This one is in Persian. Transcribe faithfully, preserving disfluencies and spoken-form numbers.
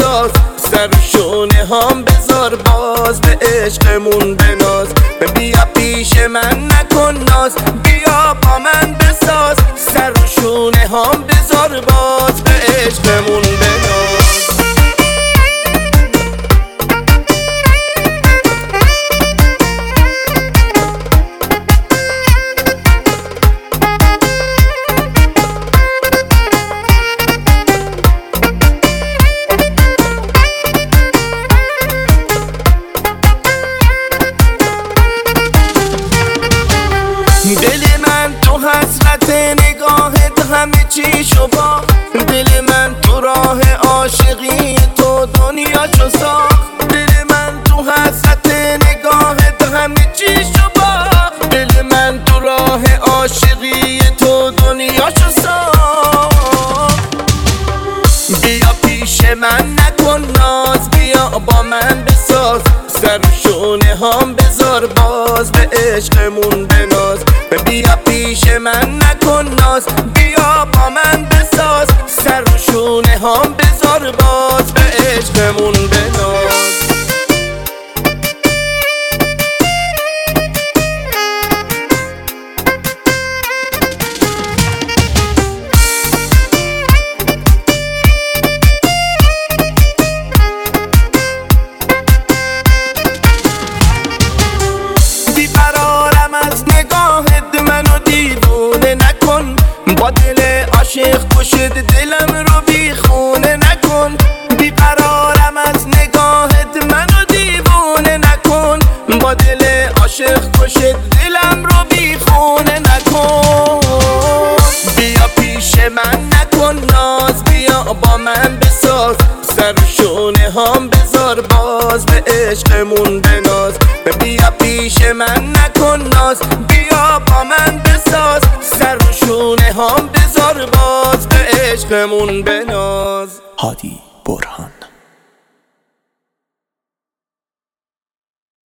بساز، سر شونه هم بذار باز، به عشقمون بناز. بیا پیش من نکن ناز، بیا با من بساز، سر شونه هم بذار باز، به عشقمون بناز. دل من تو حسرت نگاهت همه چی شو با، دل من تو راه عاشقی تو دنیا شو ساخت. دل من تو حسرت نگاهت همه چی شو با، دل من تو راه عاشقی تو دنیا شو ساخت. بیا پیش من نکن ناز، بیا با من بساز، سر شونه هم بذار باز، به عشقمون بناز. بیا پیش من نکن ناز، بیا با من بساز، سر شونه هم بذار باز، به عشقمون بناز. با دل عاشق کشد دلم رو بی خونه نکن، بیقرارم از نگاهت منو دیوونه نکن. با دل عاشق کشد دلم رو بی خونه نکن. بیا پیش من نکن ناز، بیا با من بساز، سر شونه هم بذار باز، به عشقمون بناز. بیا پیش من نکن ناز، بیا با من بساز، سر شونه هم بذار باز، به عشقمون بناز. هادی برهان.